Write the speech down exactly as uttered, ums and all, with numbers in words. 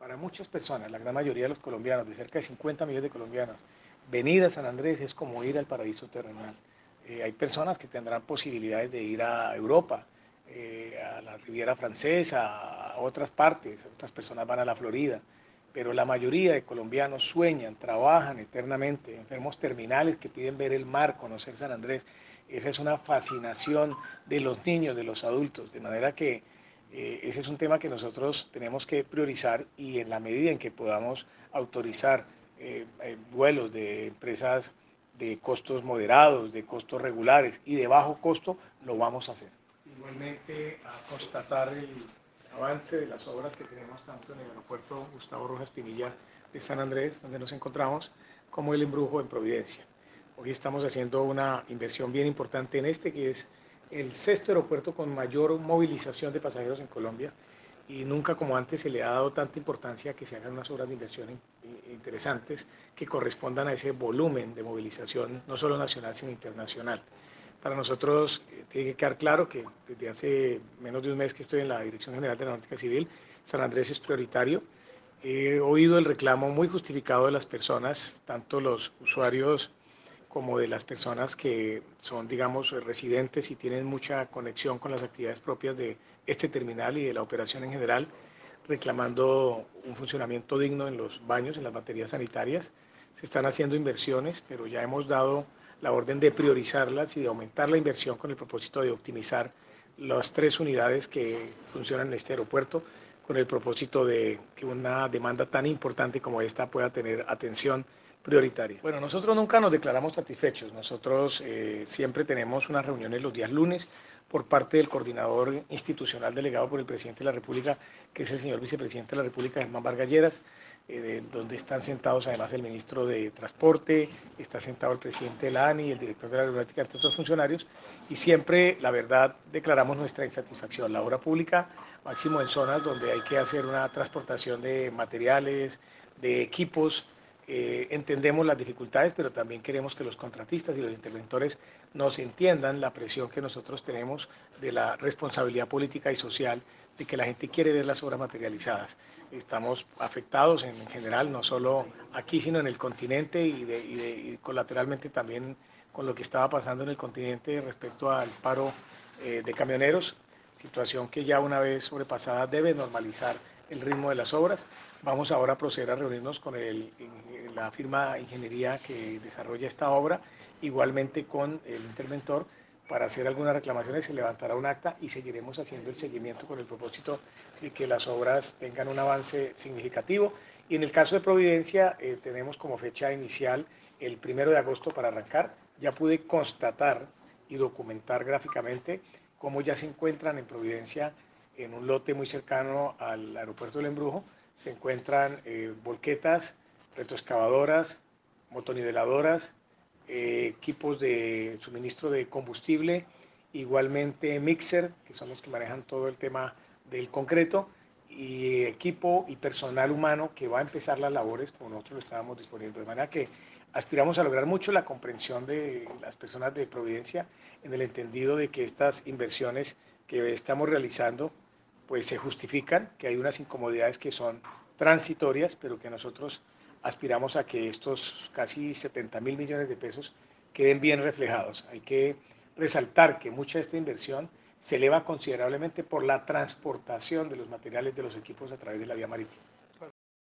Para muchas personas, la gran mayoría de los colombianos, de cerca de cincuenta millones de colombianos, venir a San Andrés es como ir al paraíso terrenal. Eh, hay personas que tendrán posibilidades de ir a Europa, eh, a la Riviera Francesa, a otras partes, otras personas van a la Florida, pero la mayoría de colombianos sueñan, trabajan eternamente, enfermos terminales que piden ver el mar, conocer San Andrés. Esa es una fascinación de los niños, de los adultos, de manera que eh, ese es un tema que nosotros tenemos que priorizar y en la medida en que podamos autorizar eh, eh, vuelos de empresas de costos moderados, de costos regulares y de bajo costo, lo vamos a hacer. Igualmente, a constatar el avance de las obras que tenemos tanto en el aeropuerto Gustavo Rojas Pinilla de San Andrés, donde nos encontramos, como el embrujo en Providencia. Hoy estamos haciendo una inversión bien importante en este, que es el sexto aeropuerto con mayor movilización de pasajeros en Colombia, y nunca como antes se le ha dado tanta importancia a que se hagan unas obras de inversión interesantes que correspondan a ese volumen de movilización, no solo nacional, sino internacional. Para nosotros eh, tiene que quedar claro que desde hace menos de un mes que estoy en la Dirección General de la Náutica Civil, San Andrés es prioritario. He oído el reclamo muy justificado de las personas, tanto los usuarios como de las personas que son, digamos, residentes y tienen mucha conexión con las actividades propias de este terminal y de la operación en general, reclamando un funcionamiento digno en los baños, en las baterías sanitarias. Se están haciendo inversiones, pero ya hemos dado la orden de priorizarlas y de aumentar la inversión con el propósito de optimizar las tres unidades que funcionan en este aeropuerto, con el propósito de que una demanda tan importante como esta pueda tener atención prioritaria. Bueno, nosotros nunca nos declaramos satisfechos. Nosotros eh, siempre tenemos unas reuniones los días lunes por parte del coordinador institucional delegado por el presidente de la República, que es el señor vicepresidente de la República, Germán Vargas Lleras, eh, donde están sentados además el ministro de Transporte, está sentado el presidente de la ANI, el director de la Aeronáutica, entre otros funcionarios, y siempre, la verdad, declaramos nuestra insatisfacción. La obra pública, máximo en zonas donde hay que hacer una transportación de materiales, de equipos, eh, entendemos las dificultades, pero también queremos que los contratistas y los interventores nos entiendan la presión que nosotros tenemos de la responsabilidad política y social, de que la gente quiere ver las obras materializadas. Estamos afectados en general, no solo aquí, sino en el continente y, de, y, de, y colateralmente también con lo que estaba pasando en el continente respecto al paro eh, de camioneros, situación que ya una vez sobrepasada debe normalizar el ritmo de las obras. Vamos ahora a proceder a reunirnos con el, la firma de ingeniería que desarrolla esta obra, igualmente con el interventor, para hacer algunas reclamaciones. Se levantará un acta y seguiremos haciendo el seguimiento con el propósito de que las obras tengan un avance significativo. Y en el caso de Providencia, eh, tenemos como fecha inicial el primero de agosto para arrancar. Ya pude constatar y documentar gráficamente cómo ya se encuentran en Providencia, en un lote muy cercano al aeropuerto del Embrujo, se encuentran eh, volquetas, retroexcavadoras, motoniveladoras, eh, equipos de suministro de combustible, igualmente mixer, que son los que manejan todo el tema del concreto, y equipo y personal humano que va a empezar las labores como nosotros lo estábamos disponiendo. De manera que aspiramos a lograr mucho la comprensión de las personas de Providencia en el entendido de que estas inversiones que estamos realizando pues se justifican, que hay unas incomodidades que son transitorias, pero que nosotros aspiramos a que estos casi setenta mil millones de pesos queden bien reflejados. Hay que resaltar que mucha de esta inversión se eleva considerablemente por la transportación de los materiales de los equipos a través de la vía marítima.